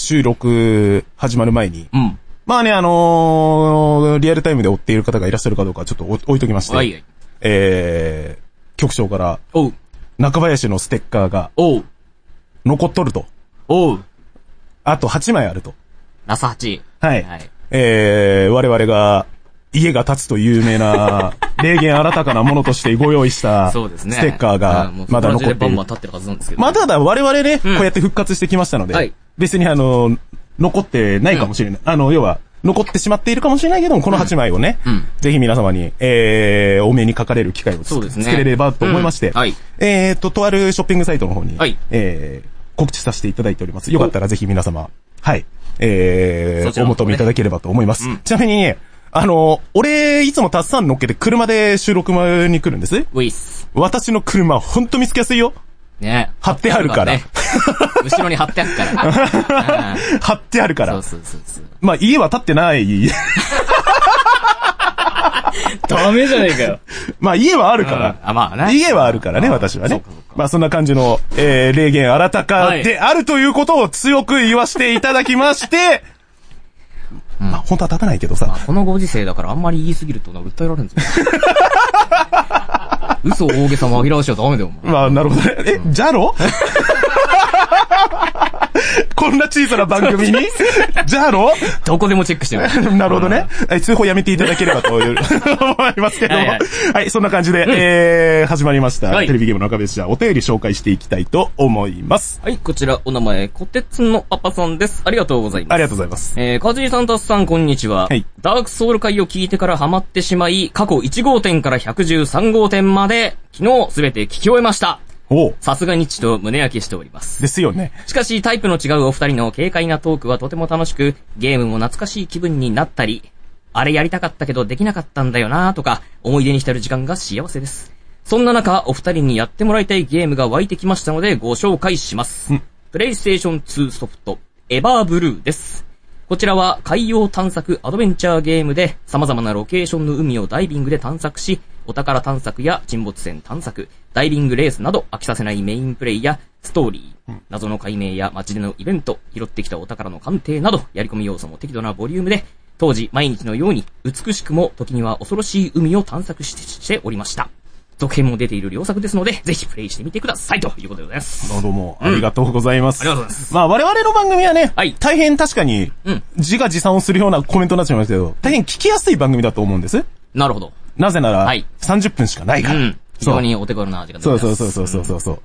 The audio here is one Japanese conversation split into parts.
収録始まる前に、まあね、リアルタイムで追っている方がいらっしゃるかどうかちょっと置いときまして、局長から、中林のステッカーが、残っとると。あと8枚あると。 ラス8。 はい。我々が、家が建つと有名な、霊言新たかなものとしてご用意した、ステッカーが、まだ残っている。まあ、ただ我々ね、こうやって復活してきましたので、別に残ってないかもしれない。要は、残ってしまっているかもしれないけども、この8枚をね、ぜひ皆様に、お目にかかれる機会を作れればと思いまして、とあるショッピングサイトの方に、告知させていただいております。よかったらぜひ皆様、はい、お求めいただければと思います。ちなみにね、俺、いつもタッサン乗っけて車で収録に来るんです。私の車、ほんと見つけやすいよ。 ね、 貼ってあるから。 後ろに貼ってあるから。 貼ってあるから。 そう。 まあ、家は建ってない。 ダメじゃねえかよ。 まあ、家はあるから。 まあね。 家はあるからね、私はね。まあ、そんな感じの、霊言新たかであるということを強く言わせていただきまして、まあ、本当は立たないけどさ。 このご時世だからあんまり言い過ぎると訴えられるんですよ。嘘を大げさ紛らわしちゃダメだよ、お前。 まあ、なるほどね。じゃろこんな小さな番組にじゃろどこでもチェックしてる。 なるほどね。通報やめていただければと思いますけども。はい、そんな感じで、始まりました。テレビゲームの中別社お便り紹介していきたいと思います。 はい、こちらお名前、こてつのパパさんです。ありがとうございます。 ありがとうございます。 かじりさんたすさん、こんにちは。ダークソウル会を聞いてからハマってしまい、過去1号店から113号店まで、昨日すべて聞き終えました。さすがにちと胸焼けしております。 ですよね。 しかしタイプの違うお二人の軽快なトークはとても楽しく、ゲームも懐かしい気分になったり、あれやりたかったけどできなかったんだよなとか、思い出に浸る時間が幸せです。そんな中、お二人にやってもらいたいゲームが湧いてきましたのでご紹介します。プレイステーション2ソフト、エバーブルーです。こちらは海洋探索アドベンチャーゲームで様々なロケーションの海をダイビングで探索し、お宝探索や沈没船探索、ダイビングレースなど飽きさせないメインプレイやストーリー、謎の解明や街でのイベント、拾ってきたお宝の鑑定など、やり込み要素も適度なボリュームで、当時毎日のように美しくも時には恐ろしい海を探索しておりました。続編も出ている良作ですので、ぜひプレイしてみてくださいということでございます。 どうも、ありがとうございます。 ありがとうございます。 まあ我々の番組はね、大変確かに、自画自賛をするようなコメントになっちゃいますけど、大変聞きやすい番組だと思うんです。 なるほど。 なぜなら、30分しかないから。 非常にお手軽な時間でございます。 そう。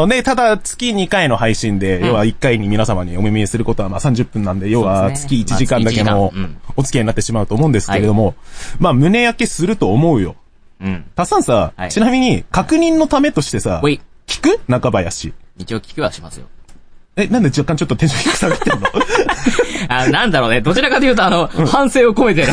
ね、ただ月2回の配信で、要は1回に皆様にお目見えすることはまあ30分なんで、要は月1時間だけのお付き合いになってしまうと思うんですけれども、まあ胸焼けすると思うよ。たっさんさ、ちなみに確認のためとしてさ、聞く中林。 一応聞くはしますよ。 なんで若干ちょっとテンション低く下がってんのなんだろうね。どちらかというと反省を込めてる。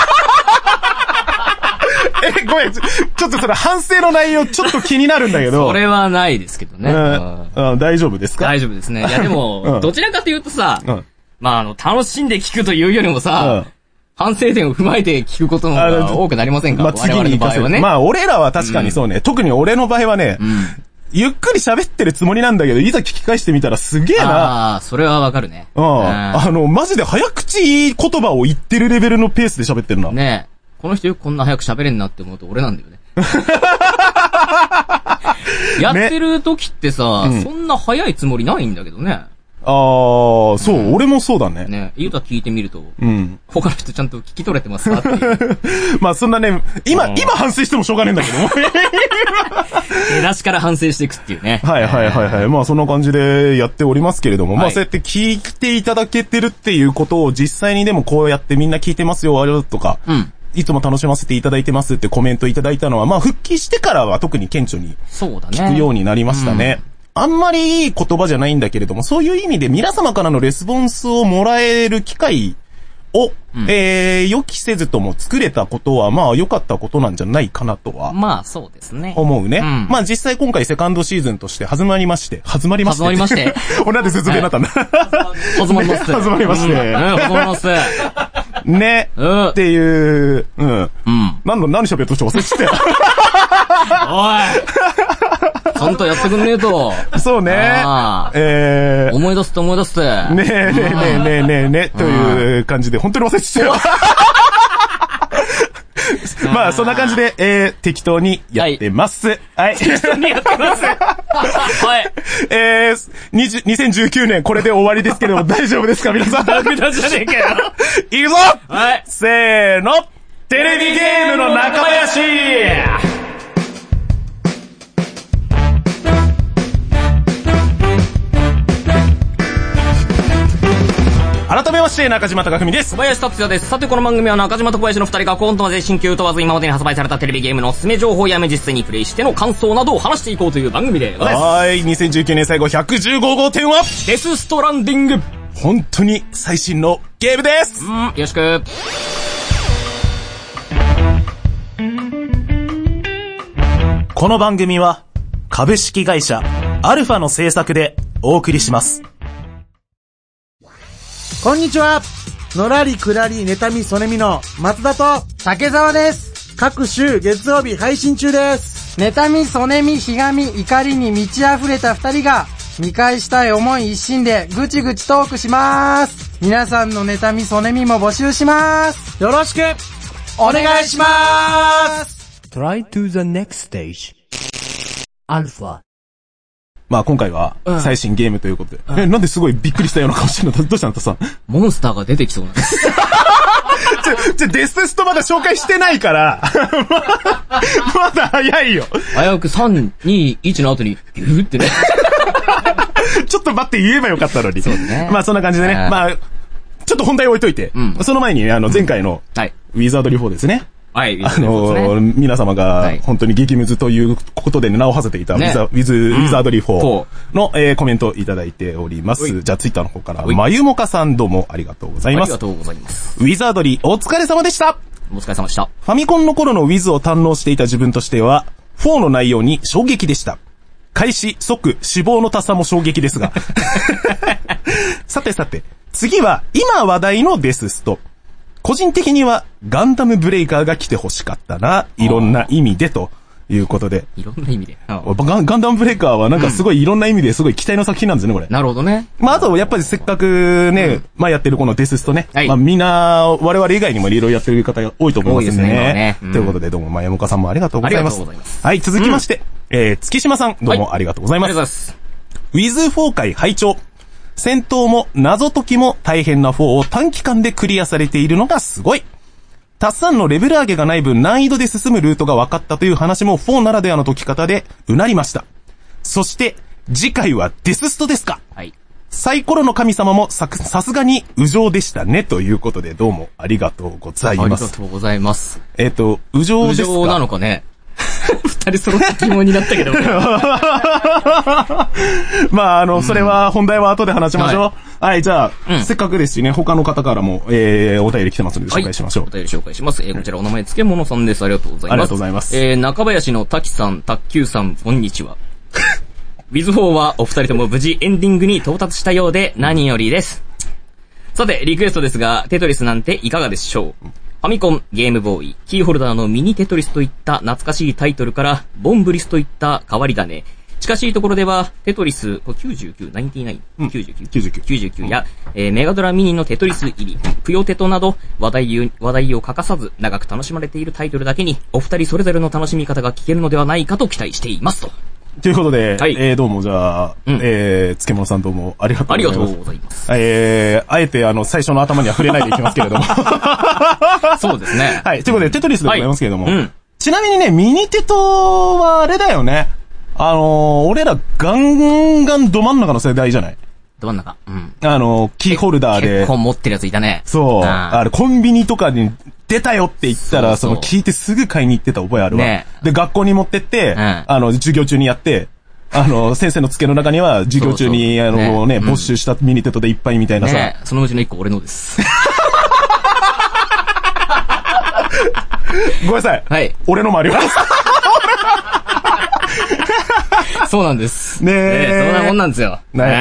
ごめん、ちょっとそれ反省の内容ちょっと気になるんだけど。 それはないですけどね。 大丈夫ですか？ 大丈夫ですね。いやでも、どちらかというとさ、まあ楽しんで聞くというよりもさ、反省点を踏まえて聞くことの方が多くなりませんか？ まあ次に行かせる。まあ俺らは確かにそうね。特に俺の場合はね、ゆっくり喋ってるつもりなんだけど、いざ聞き返してみたらすげえな。 それはわかるね。 マジで早口言葉を言ってるレベルのペースで喋ってるな。 ねえ。この人よくこんな早く喋れんなって思うと俺なんだよね。やってる時ってさ、そんな早いつもりないんだけどね。そう、俺もそうだね。ね、言うたら聞いてみると、他の人ちゃんと聞き取れてますかっていう。 まあそんなね、今反省してもしょうがねえんだけど。 出だしから反省していくっていうね。 はい。まあそんな感じでやっておりますけれども、まあそうやって聞いていただけてるっていうことを実際にでもこうやってみんな聞いてますよ、あれとか。いつも楽しませていただいてますってコメントいただいたのは、まあ復帰してからは特に顕著に聞くようになりましたね。あんまりいい言葉じゃないんだけれども、そういう意味で皆様からのレスポンスをもらえる機会を、予期せずとも作れたことは、まあ良かったことなんじゃないかなとは。 まあそうですね。 思うね。まあ実際今回セカンドシーズンとして始まりまして。俺なんで説明になったんだ。 始まりまして。 ね。っていう、何喋るとして忘れちゃったよ。 おいそのとやってくんねえと。 そうね。 思い出すって思い出すって。 ねえ、という感じで、本当に忘れてたよ。まあ、そんな感じで、適当にやってます。はい。 適当にやってます。はい。 2019年これで終わりですけども、大丈夫ですか皆さん。 ダメだじゃねえかよ。 いくぞはい。せーの。テレビゲームの中林改めまして、中島貴文です。 小林達也です。さて、この番組は中島と小林の二人がコントまで新旧問わず今までに発売されたテレビゲームのおすすめ情報や実際にプレイしての感想などを話していこうという番組でございます。 はい、2019年最後115号店はデスストランディング。 本当に最新のゲームです。 よろしく。 この番組は株式会社アルファの制作でお送りします。 こんにちは。のらりくらり妬みそねみの松田と竹澤です。 各週月曜日配信中です。 妬みそねみひがみ怒りに満ち溢れた二人が見返したい思い一心でぐちぐちトークします。皆さんの妬みそねみも募集します。 よろしくお願いします。 Try to the next stage アルファ。 まあ今回は最新ゲームということで。なんですごいびっくりしたような顔してるの？どうしたのさん？ モンスターが出てきそうなんです。 デスストまだ紹介してないから、まだ早いよ。 早く3、2、1の後に、ギューってね。 ちょっと待って言えばよかったのに。 そうね。 まあそんな感じでね。まあ、ちょっと本題置いといて、その前に前回の、ウィザードリー4ですね。 はい、 皆様が本当に激ムズということで名を馳せていたウィザードリー4のコメントをいただいております。じゃあツイッターの方から、まゆもかさんどうもありがとうございます。 ありがとうございます。 ウィザードリーお疲れ様でした。 お疲れ様でした。 ファミコンの頃のウィズを堪能していた自分としては、4の内容に衝撃でした。開始、即、死亡の多さも衝撃ですが。さて、次は今話題のデススト。個人的にはガンダムブレイカーが来て欲しかったな。いろんな意味でということで。 いろんな意味で。 ガンダムブレイカーはなんかすごいいろんな意味ですごい期待の作品なんですね、これ。 なるほどね。 まあ、あとやっぱりせっかくね、まあやってるこのデスストね。まあみんな、我々以外にもいろいろやってる方が多いと思いますね。多いですね。ということでどうも、まやもかさんもありがとうございます。ありがとうございます。はい、続きまして、月島さんどうもありがとうございます。 ありがとうございます。 ウィズ4回拝聴。戦闘も謎解きも大変な4を短期間でクリアされているのがすごい。たっさんのレベル上げがない分難易度で進むルートが分かったという話も4ならではの解き方でうなりました。そして次回はデスストですか。 はい。 サイコロの神様もさすがに右上でしたねということでどうもありがとうございます。 ありがとうございます。 右上ですか。 右上なのかね。二人揃って疑問になったけど。 まあそれは本題は後で話しましょう。はい、じゃあ、せっかくですしね、他の方からも、お便り来てますので紹介しましょう。 お便り紹介します。こちらお名前つけものさんです。ありがとうございます。 ありがとうございます。 中林の滝さん、卓球さん、こんにちは。ウィズ4はお二人とも無事エンディングに到達したようで何よりです。さて、リクエストですが、テトリスなんていかがでしょう？ファミコン、ゲームボーイ、キーホルダーのミニテトリスといった懐かしいタイトルから、ボンブリスといった変わり種。近しいところでは、テトリス、99、99、99や、メガドラミニのテトリス入り、ぷよテトなど、話題を欠かさず、長く楽しまれているタイトルだけに、お二人それぞれの楽しみ方が聞けるのではないかと期待していますと。 ということで、 はい、 どうもじゃあ、漬物さんどうもありがとうございます。 ありがとうございます。 あえて最初の頭には触れないでいきますけれども。 そうですね。 はい。ということで、テトリスでございますけれども。ちなみにね、ミニテトはあれだよね。俺らガンガンど真ん中の世代じゃない？ ど真ん中。 キーホルダーで。 結構持ってるやついたね。 そう。コンビニとかに出たよって言ったら、聞いてすぐ買いに行ってた覚えあるわ。ね、で、学校に持ってって、授業中にやって、先生の机の中には授業中に、没収したミニテトでいっぱいみたいなさ。 ね、そのうちの一個俺のです。 ごめんなさい。 はい。 俺のもあります。 そうなんです。 ねえ。 そんなもんなんですよ。 ね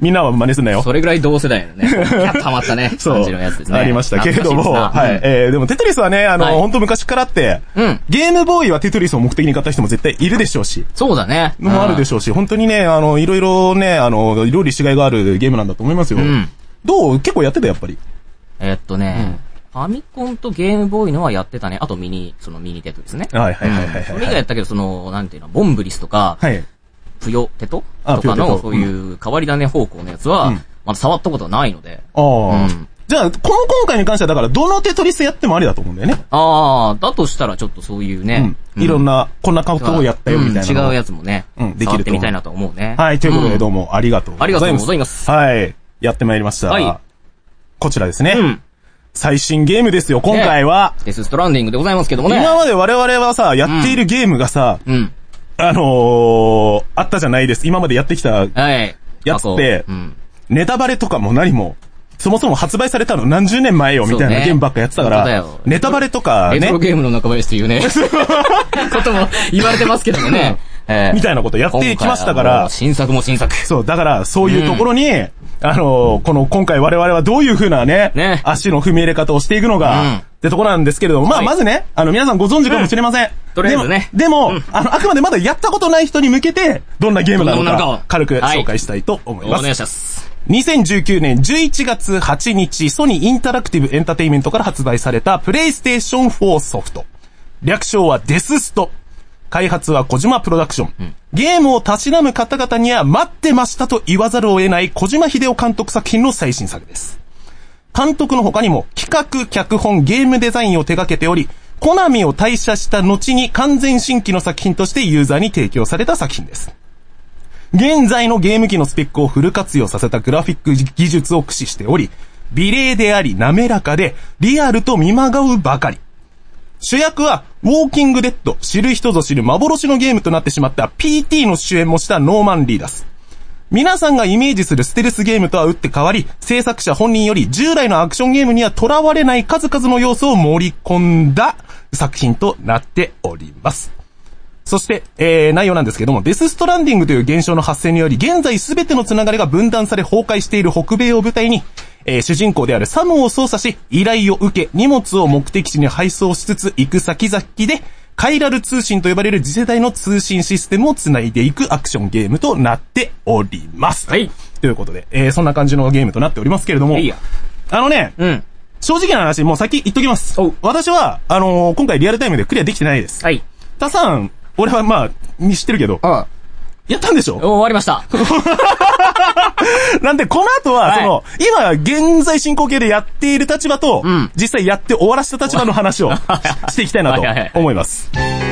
みんなは真似すんなよ。 それぐらい同世代のね、ハマったね、感じのやつですね。 ありましたけれども、はい。でもテトリスはね、本当昔からって、ゲームボーイはテトリスを目的に買った人も絶対いるでしょうし。 そうだね。 もあるでしょうし、本当にね、いろいろね、料理しがいがあるゲームなんだと思いますよ。どう？結構やってた、やっぱり。 ファミコンとゲームボーイのはやってたね。あとミニテトですね。 はいはいはいはい。 それ以外やったけど、なんていうの、ボンブリスとか、 はい。 ぷよテトとかの、そういう変わり種方向のやつは、まだ触ったことはないので。 じゃあ、今回に関してはだから、どのテトリスやってもありだと思うんだよね。 だとしたらちょっとそういうね。 いろんな、こんなことをやったよみたいな。 違うやつもね。できるってみたいなと思うね。 はい、ということでどうもありがとうございます。 ありがとうございます。 はい。やってまいりました。 はい。 こちらですね。最新ゲームですよ、今回は。 デスストランディングでございますけどもね。 今まで我々はさ、やっているゲームがさ、あったじゃないです。今までやってきたやつって、ネタバレとかも何も、そもそも発売されたの何十年前よみたいなゲームばっかやってたから、ネタバレとかね。 レトロゲームの中林というね、ことも言われてますけどもね。 みたいなことやってきましたから。 新作も新作。 そう、だからそういうところに、今回我々はどういう風なね、足の踏み入れ方をしていくのか、ってところなんですけれども、まずね、皆さんご存知かもしれません。 とりあえずね。 でも、あくまでまだやったことない人に向けて、どんなゲームなのか、軽く紹介したいと思います。 お願いします。 2019年11月8日、ソニーインタラクティブエンターテイメントから発売されたプレイステーション4ソフト。略称はデススト。開発は小島プロダクション。ゲームをたしなむ方々には待ってましたと言わざるを得ない小島秀夫監督作品の最新作です。監督の他にも企画、脚本、ゲームデザインを手掛けており、コナミを退社した後に完全新規の作品としてユーザーに提供された作品です。現在のゲーム機のスペックをフル活用させたグラフィック技術を駆使しており、美麗であり滑らかでリアルと見まがうばかり。主役はウォーキングデッド、知る人ぞ知る幻のゲームとなってしまった PT の主演もしたノーマン・リーダス。皆さんがイメージするステルスゲームとは打って変わり、制作者本人より従来のアクションゲームには囚われない数々の要素を盛り込んだ作品となっております。そして、内容なんですけども、デスストランディングという現象の発生により、現在すべてのつながりが分断され崩壊している北米を舞台に、主人公であるサムを操作し、依頼を受け、荷物を目的地に配送しつつ、行く先々で、カイラル通信と呼ばれる次世代の通信システムをつないでいくアクションゲームとなっております。 はい。 ということで、そんな感じのゲームとなっておりますけれども、正直な話、もう先言っときます。私は、今回リアルタイムでクリアできてないです。 はい。 たさん、俺は知ってるけど、やったんでしょ？ 終わりました。 なんで、この後は、今、現在進行形でやっている立場と、実際やって終わらせた立場の話をしていきたいなと思います。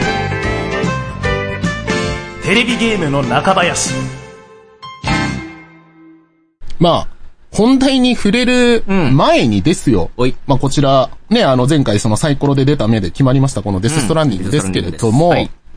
テレビゲームの中林。 本題に触れる前にですよ。こちら、ね、前回サイコロで出た目で決まりました、このデスストランディングですけれども、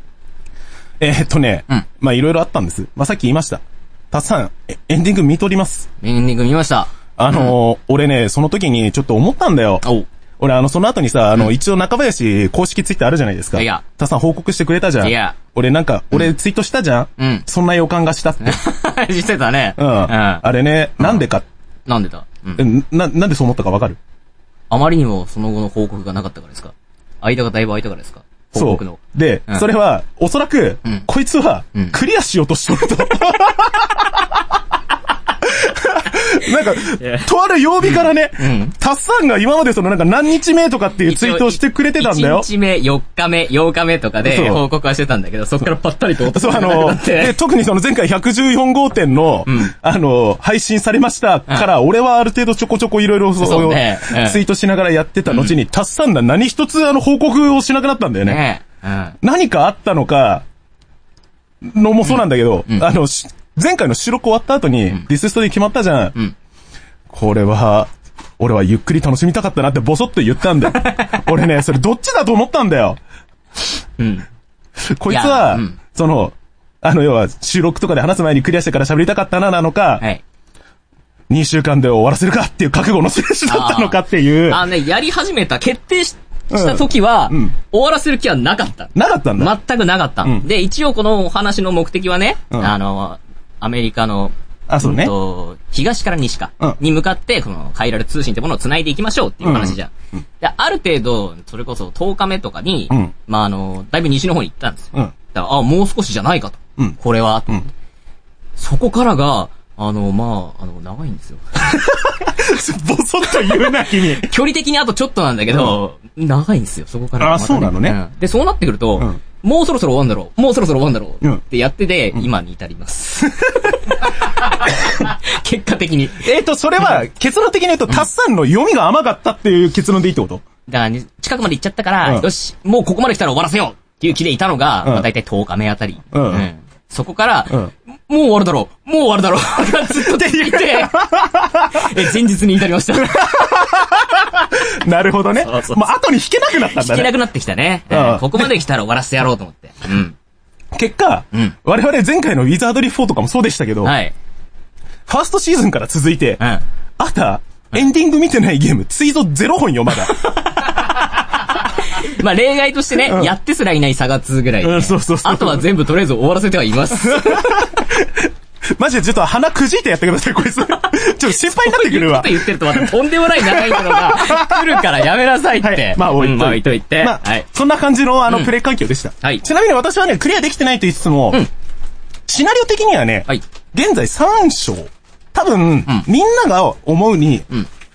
いろいろあったんです。さっき言いました。たっさん、エンディング見とります。 エンディング見ました。 俺ね、その時にちょっと思ったんだよ。俺その後にさ、一応中林公式ツイッターあるじゃないですか。たっさん報告してくれたじゃん。俺ツイートしたじゃん。そんな予感がしたって。 してたね。 あれね、なんでか。 なんでだなんでそう思ったかわかる？ あまりにもその後の報告がなかったからですか？間がだいぶ空いたからですか？報告の。 で、それは、おそらく、こいつは、クリアしようとしとると。とある曜日からね、たっさんが今まで何日目とかっていうツイートをしてくれてたんだよ。 1日目、4日目、8日目とかで報告はしてたんだけど、そっからぱったりとそう、で、特に前回114号店の、配信されましたから、俺はある程度ちょこちょこいろいろツイートしながらやってた後に、たっさんが何一つ報告をしなくなったんだよね。何かあったのか、のもそうなんだけど、前回の収録終わった後に、ディスストで決まったじゃん。これは、俺はゆっくり楽しみたかったなってボソッと言ったんだよ。俺ね、それどっちだと思ったんだよ。こいつは、要は収録とかで話す前にクリアしてから喋りたかったなのか、2週間で終わらせるかっていう覚悟の印だったのかっていう。 やり始めた、決定した時は、終わらせる気はなかった。 なかったんだ。 全くなかった。で、一応このお話の目的はね、アメリカのあ、そうね。 東から西か、に向かって、このカイラル通信ってものを繋いでいきましょうっていう話じゃん。で、ある程度、それこそ10日目とかに、まあだいぶ西の方に行ったんですよ。だから、もう少しじゃないかと。これは、そこからが、長いんですよ。 ぼそっと言うな、君。 距離的にあとちょっとなんだけど、長いんですよ、そこから。 あ、そうなのね。 で、そうなってくると、もうそろそろ終わんだろう、もうそろそろ終わんだろう、ってやってて、今に至ります。結果的に。 それは、結論的に言うと、タッサンの読みが甘かったっていう結論でいいってこと？ だから、近くまで行っちゃったから、よし、もうここまで来たら終わらせようっていう気でいたのが、まあ大体10日目あたり。そこから、もう終わるだろう、もう終わるだろう、がずっと出てきて、前日に至りました。 なるほどね。まあ、後に引けなくなったんだね。 引けなくなってきたね。ここまで来たら終わらせてやろうと思って。 結果、我々前回のウィザードリー4とかもそうでしたけど、ファーストシーズンから続いて、あんた、エンディング見てないゲーム、ツイート0本よ、まだ。 まあ例外としてね、やってすらいないサガ2ぐらいで、あとは全部とりあえず終わらせてはいます。 マジでちょっと鼻くじいてやってください、こいつ。ちょっと心配になってくるわ。 そういうこと言ってるとまたとんでもない長いものが来るからやめなさいって。 まあ置いといて。 まあ、 そんな感じのプレイ環境でした。ちなみに私はね、クリアできてないと言いつつも、シナリオ的にはね、現在3章。多分、みんなが思うに、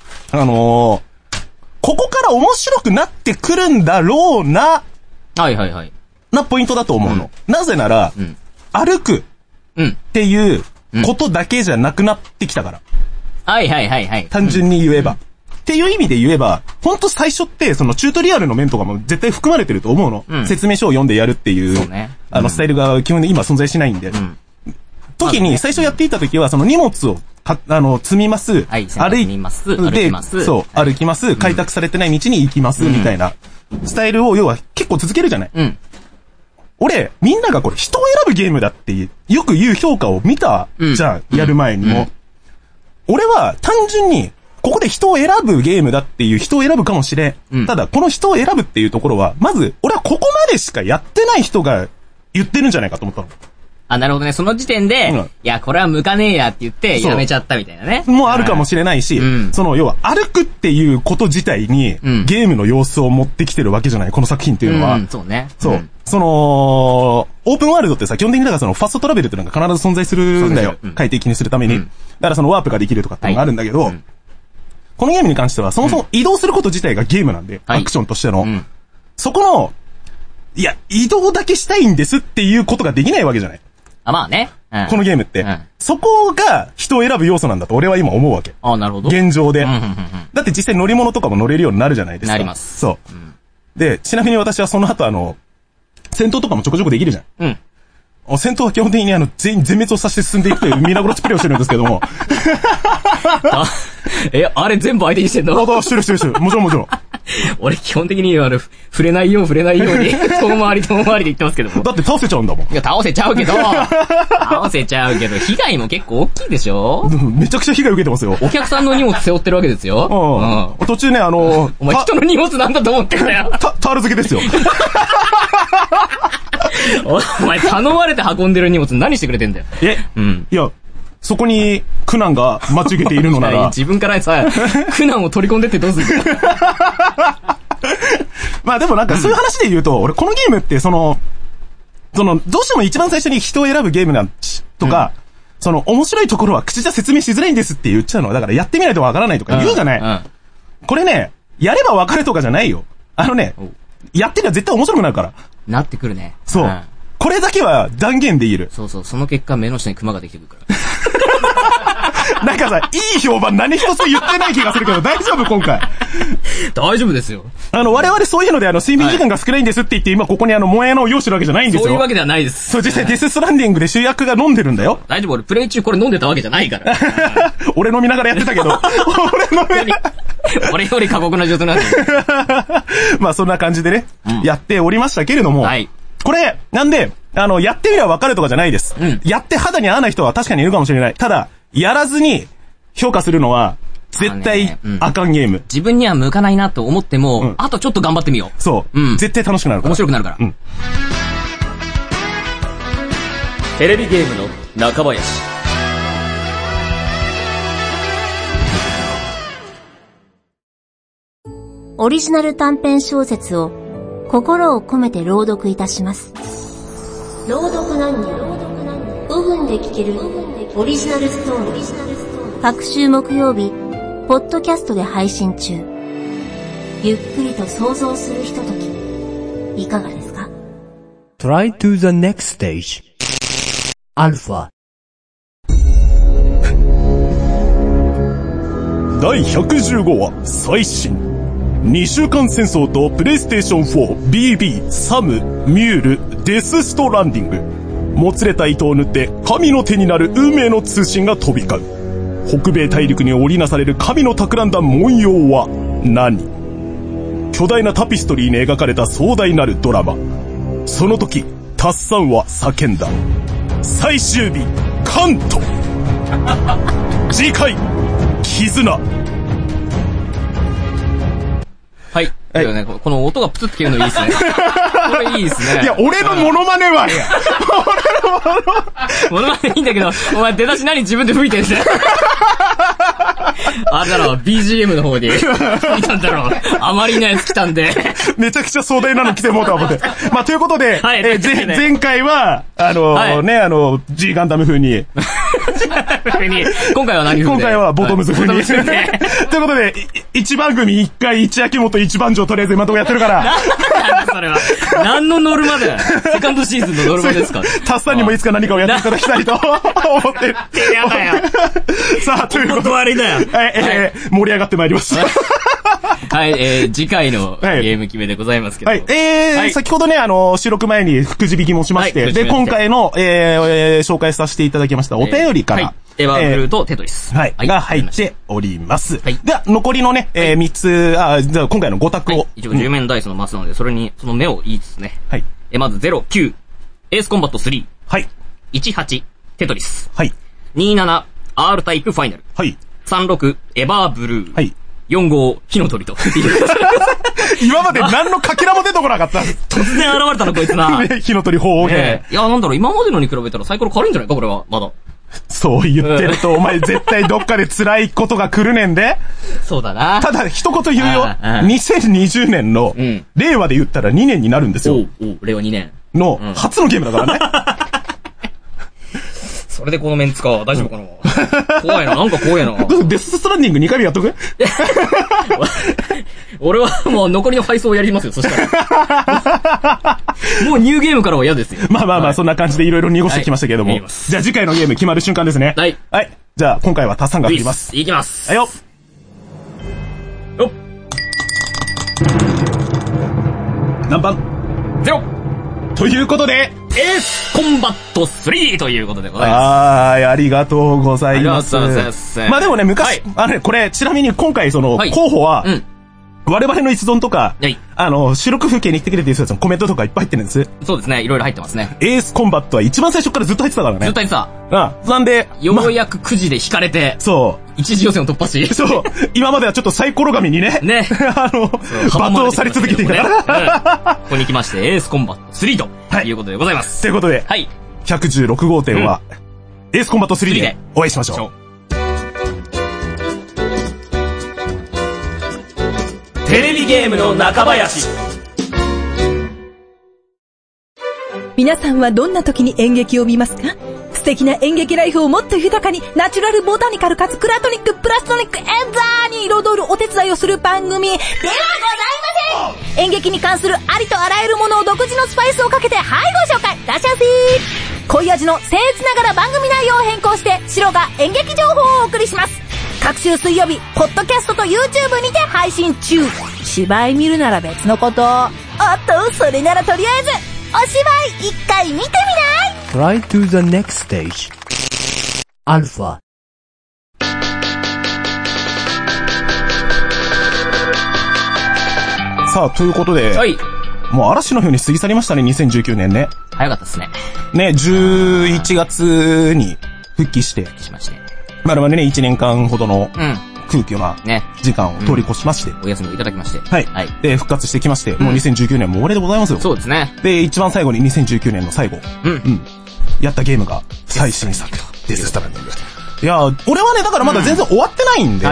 ここから面白くなってくるんだろうな、なポイントだと思うの。なぜなら、歩くっていうことだけじゃなくなってきたから。単純に言えば。っていう意味で言えば、ほんと最初って、そのチュートリアルの面とかも絶対含まれてると思うの。説明書を読んでやるっていう、スタイルが基本で今存在しないんで。時に、最初やっていた時は、その荷物を積みます。 歩きます。 そう、歩きます。開拓されてない道に行きます。みたいな、スタイルを要は結構続けるじゃない。俺、みんながこれ人を選ぶゲームだってよく言う評価を見たじゃん。やる前にも。俺は単純に、ここで人を選ぶゲームだっていう人を選ぶかもしれん。ただ、この人を選ぶっていうところは、まず、俺はここまでしかやってない人が言ってるんじゃないかと思ったの。 あ、なるほどね。その時点で、いや、これは向かねえやって言って、やめちゃったみたいなね。 もうあるかもしれないし、その、要は、歩くっていうこと自体に、ゲームの様子を持ってきてるわけじゃない、この作品っていうのは。 そうね。 そう。その、オープンワールドってさ、基本的にだからその、ファストトラベルっていうのが必ず存在するんだよ。快適にするために。だからその、ワープができるとかっていうのがあるんだけど、このゲームに関しては、そもそも移動すること自体がゲームなんで、アクションとしての。そこの、いや、移動だけしたいんですっていうことができないわけじゃない。 まあね。 このゲームって。そこが人を選ぶ要素なんだと俺は今思うわけ。 なるほど。 現状で。だって実際乗り物とかも乗れるようになるじゃないですか。 なります。 そう。で、ちなみに私はその後戦闘とかもちょこちょこできるじゃん。戦闘は基本的に全員全滅をさせて進んでいくという皆殺しプレイをしてるんですけども。 あれ全部相手にしてんの？ してる。もちろん。 俺基本的に触れないように、遠回りで言ってますけども。 だって倒せちゃうんだもん。 いや、倒せちゃうけど、被害も結構大きいでしょ？ めちゃくちゃ被害受けてますよ。 お客さんの荷物背負ってるわけですよ。 途中ね、 お前人の荷物なんだと思ってんだよ。 タール付けですよ。 お前頼まれて運んでる荷物何してくれてんだよ。 いや、そこに苦難が待ち受けているのなら。 自分からさ、苦難を取り込んでってどうするの？ まあでもなんかそういう話で言うと、俺このゲームってどうしても一番最初に人を選ぶゲームなんとか、面白いところは口じゃ説明しづらいんですって言っちゃうの。だからやってみないとわからないとか言うじゃない。これね、やればわかるとかじゃないよ。やってりゃ絶対面白くなるから。 なってくるね。 そう。これだけは断言でいる。 そう。その結果目の下にクマができてくるから。 なんかさ、いい評判何一つ言ってない気がするけど、大丈夫今回。 大丈夫ですよ。 我々そういうので睡眠時間が少ないんですって言って、今ここに萌えのを用意してるわけじゃないんですよ。 そういうわけではないです。 そう、実際デスストランディングで主役が飲んでるんだよ。 大丈夫、俺プレイ中これ飲んでたわけじゃないから。 俺飲みながらやってたけど。 俺より過酷な状態なんで。 まあそんな感じでね、やっておりましたけれども。これ、なんで、やってみればわかるとかじゃないです。やって肌に合わない人は確かにいるかもしれない。ただ、やらずに評価するのは、絶対あかんゲーム。 自分には向かないなと思っても、あとちょっと頑張ってみよう。 そう。絶対楽しくなるから。 面白くなるから。テレビゲームの中林。 オリジナル短編小説を心を込めて朗読いたします。朗読何人5分で聞けるオリジナルストーリー。各週木曜日、ポッドキャストで配信中。ゆっくりと想像するひととき、いかがですか？ Try to the next stage. Alpha。 第115話最新。2週間戦争とプレイステーション4 BB サムミュールデスストランディング。もつれた糸を縫って神の手になる運命の通信が飛び交う。北米大陸に織りなされる神の企んだ文様は何？巨大なタピストリーに描かれた壮大なるドラマ。その時タッサンは叫んだ。最終日カント。次回絆。 はい。はい、ね、この音がプツって切るのいいですね。これいいですね。 いや、俺のモノマネはね。 モノマネいいんだけど、お前出だし何自分で吹いてんだよ。あれだろ、BGM の方に吹いたんだろう。あまりいないやつ来たんで。 めちゃくちゃ壮大なの来てもうた思って。まあ、ということで、はい、前回は、G ガンダム風に。 今回は何風に？ 今回はボトムズ風に。ということで、1番組1回1秋元1番上とりあえず今のとこやってるから。 なんだそれは。何のノルマだよ。セカンドシーズンのノルマですか？ タッサンにもいつか何かをやっていただきたいと思ってる。 やだよ。 さあ、ということで。 お断りだよ。 はい、盛り上がってまいります。 はい、次回のゲーム決めでございますけど。 はい、先ほどね、収録前にくじ引きもしまして、で、今回の、紹介させていただきましたお便りから、 エヴァブルーとテトリス。 はい。が入っております。はい。では、残りのね、3つ、じゃあ今回の5択を。 一応10面ダイスのマスなので、それに、その目を言いつつね。はい。まず0、9、エースコンバット3。はい。1、8、テトリス。はい。27、R タイプファイナル。はい。36、エヴァーブルー。はい。45、火の鳥と。 今まで何のかけらも出てこなかった。 突然現れたのこいつな。 火の鳥砲ね。いや、なんだろう、今までのに比べたらサイコロ軽いんじゃないかこれは、まだ。 そう言ってると、お前絶対どっかで辛いことが来るねんで。 そうだな。 ただ、一言言うよ。2020年の、令和で言ったら2年になるんですよ。 令和2年。 の、初のゲームだからね。 それでこのメンツか、大丈夫かな。怖いな、なんか怖いな。 デスストランディング2回目やっとく？ 俺はもう残りの配送をやりますよ、そしたら。もうニューゲームからは嫌ですよ。 まあ、そんな感じでいろいろ濁してきましたけれども。じゃあ次回のゲーム決まる瞬間ですね。はい。はい。じゃあ今回はタッサンが振ります。 いきます。 はいよ。よっ。何番？ 0。 ということで、 エースコンバット3ということでございます。 ありがとうございます。 ありがとうございます。 まあでもね、昔、これ、ちなみに今回その、候補は、我々の一存とか、収録風景に来てくれてる人たちのコメントとかいっぱい入ってるんです。 そうですね、いろいろ入ってますね。 エースコンバットは一番最初からずっと入ってたからね。 ずっと入ってた。 なんで、 ようやくくじで引かれて、 そう。 一次予選を突破し。 そう。今まではちょっとサイコロ紙にね、罵倒され続けていたから。 ここに来まして、エースコンバット3ということでございます。 ということで、116号店は、エースコンバット3でお会いしましょう。 テレビゲームの中林。 皆さんはどんな時に演劇を見ますか？素敵な演劇ライフをもっと豊かに、ナチュラルボタニカルかつクラトニックプラストニックエンザーに彩るお手伝いをする番組ではございません。演劇に関するありとあらゆるものを独自のスパイスをかけてご紹介。らっしゃいませ。濃い味の僭越ながら番組内容を変更して白が演劇情報をお送りします。各週水曜日、ポッドキャストと YouTube にて配信中。芝居見るなら別のこと。おっと、それならとりあえず、お芝居一回見てみない？ Try to the next stage. Alpha。 さあ、ということで、もう嵐のように過ぎ去りましたね、2019年ね。 早かったですね。 ね、11月に復帰して。 しまして。 まるまるね、1年間ほどの空虚な時間を通り越しまして。 お休みをいただきまして。 はい。で、復活してきまして、もう2019年も終わりでございますよ。 そうですね。 で、一番最後に2019年の最後。やったゲームが最新作デスストランディング。いや、俺はね、だからまだ全然終わってないんで、ち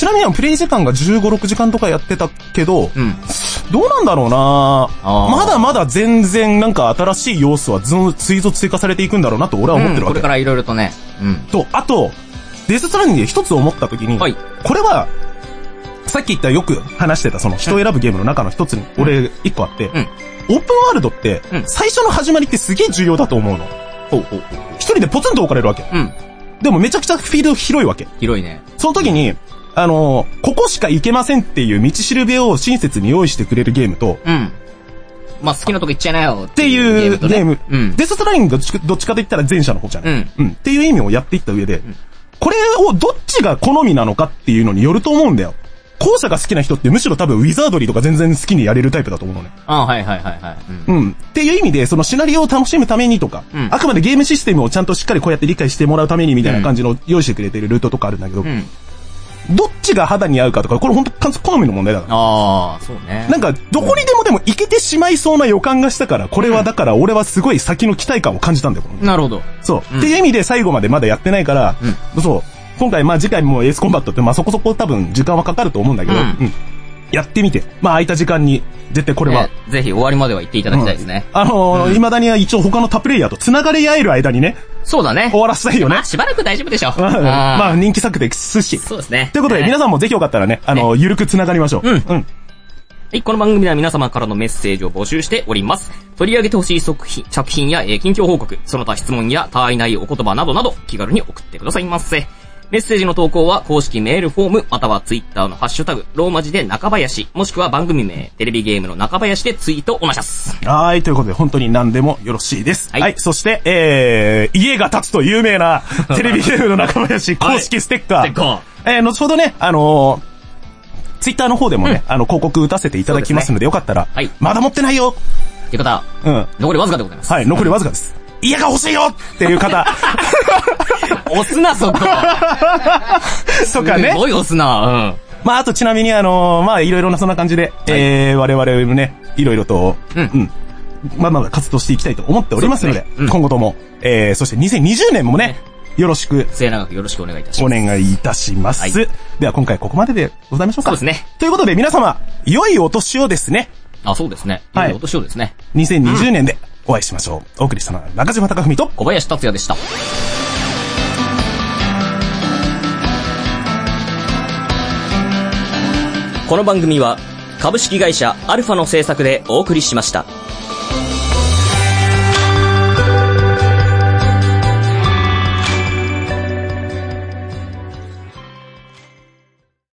ちなみにプレイ時間が15、6時間とかやってたけど、どうなんだろうなまだまだ全然なんか新しい要素は追加されていくんだろうなと俺は思ってるわけ。 これから色々とね。 あと、デスストランディングで一つ思った時に、これは、さっき言ったよく話してたその人を選ぶゲームの中の一つに、俺一個あって、オープンワールドって、最初の始まりってすげえ重要だと思うの。一人でポツンと置かれるわけ。でもめちゃくちゃフィールド広いわけ。 広いね。 その時に、ここしか行けませんっていう道しるべを親切に用意してくれるゲームと、 まあ好きなとこ行っちゃいなよっていうゲーム。デスストランディングどっちかと言ったら前者の方じゃない。っていう意味をやっていった上で、これをどっちが好みなのかっていうのによると思うんだよ。後者が好きな人ってむしろ多分ウィザードリーとか全然好きにやれるタイプだと思うのね。っていう意味で、そのシナリオを楽しむためにとか、あくまでゲームシステムをちゃんとしっかりこうやって理解してもらうためにみたいな感じの用意してくれてるルートとかあるんだけど、どっちが肌に合うかとか、これ本当好みの問題だから。 そうね。 なんか、どこにでもでも行けてしまいそうな予感がしたから、これはだから俺はすごい先の期待感を感じたんだよ。 なるほど。 そう。っていう意味で最後までまだやってないから、そう。今回次回もエースコンバットってそこそこ多分時間はかかると思うんだけど、やってみて、空いた時間に絶対これは、 ぜひ終わりまあ行っていただきたいですね。 未だには一応他の他プレイヤーと繋がり合える間にね、 そうだね。 終わらせたいよね。 しばらく大丈夫でしょ。 人気作ですし。 そうですね。 ということで皆さんもぜひよかったらね、ゆるく繋がりましょう。はい、 この番組では皆様からのメッセージを募集しております。取り上げてほしい作品や近況報告、その他質問や他愛ないお言葉などなど気軽に送ってくださいませ。メッセージの投稿は公式メールフォームまたはツイッターのハッシュタグローマ字で中林もしくは番組名テレビゲームの中林でツイートお願いします。 はい、ということで本当に何でもよろしいです。はい、そして家が建つと有名なテレビゲームの中林公式ステッカー、後ほどねツイッターの方でもね、広告打たせていただきますのでよかったら、まだ持ってないよっていう方、残りわずかでございます。 はい、残りわずかです。家が欲しいよっていう方押すなそことかね。すごい押すな。 あとちなみにいろいろなそんな感じで、我々もね、いろいろと、まだ活動していきたいと思っておりますので、今後とも、そして2020年もね、よろしく。 末永くよろしくお願いいたします。 お願いいたします。では今回ここまででございましょうか。 そうですね。 ということで皆様、良いお年をですね。 そうですね。良いお年をですね。 2020年でお会いしましょう。お送りしたのは中島貴文と小林達也でした。この番組は株式会社アルファの制作でお送りしました。